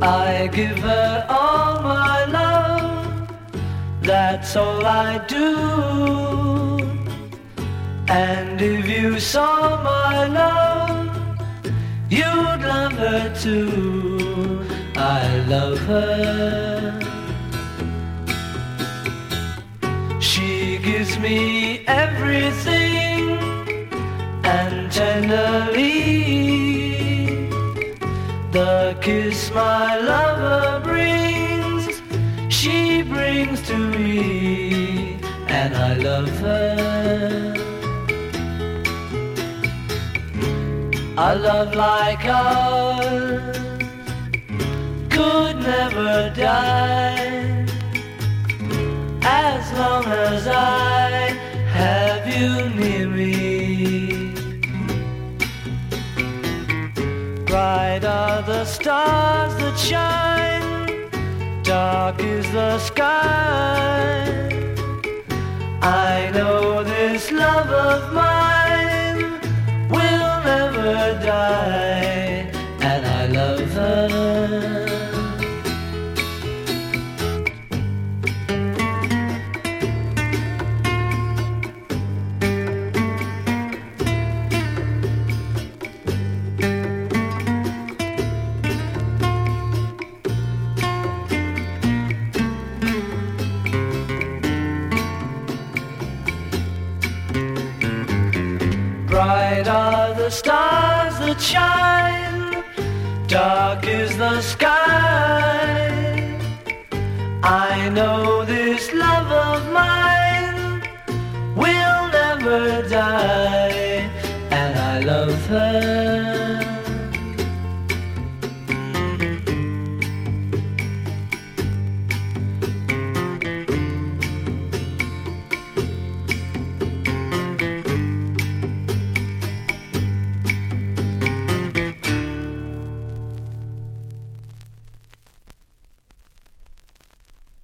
I give her all my love, that's all I do. And if you saw my love, you'd love her too. I love her. She gives me everything, and tenderly the kiss my lover brings, she brings to me, and I love her. A love like ours could never die, as long as I have you near me. Bright are the stars that shine, dark is the sky. I know this love of mine will never die, and I love her. Bright are the stars that shine, dark is the sky. I know this love of mine will never die, and I love her.